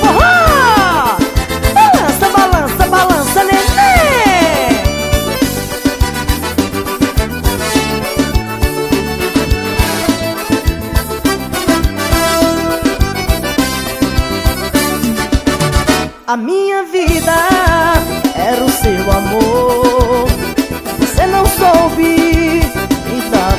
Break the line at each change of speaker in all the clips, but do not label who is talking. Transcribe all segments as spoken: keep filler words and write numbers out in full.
forró. Balança, balança, balança, neném. A minha vida era o seu amor. Você não soube me dar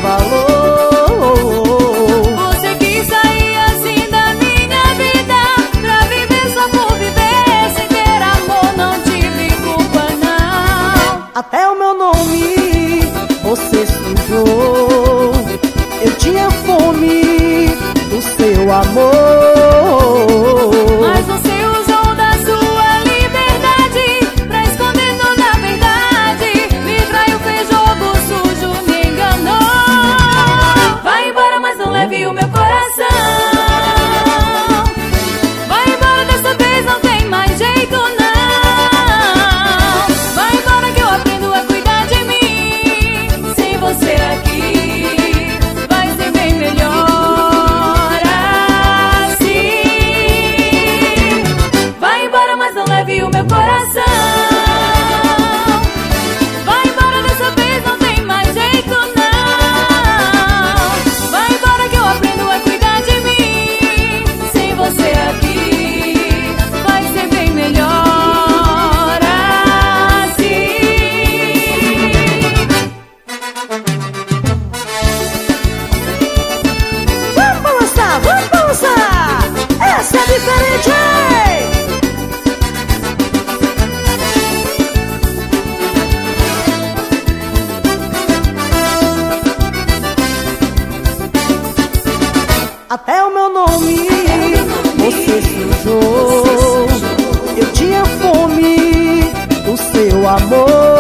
valor.
Você quis sair assim da minha vida pra viver só por viver. Sem ter amor não tive culpa não.
Até o meu nome você sujou. Eu tinha fome do seu amor.
Mas você usou da sua liberdade pra esconder toda a verdade. Me traiu, fez jogo sujo, me enganou. Vai embora, mas não leve o meu coração. Vai embora, dessa vez não tem mais jeito não. Vai embora que eu aprendo a cuidar de mim. Sem você aqui vai ser bem melhor assim. Vai embora, mas não leve o meu coração. Vai embora, dessa vez não tem mais jeito não. Vai embora que eu aprendo a cuidar de mim. Sem você aqui vai ser bem melhor assim.
Vamos balançar, vamos balançar. Essa é diferente, hein? Até o meu nome você sujou. Eu tinha fome do seu amor.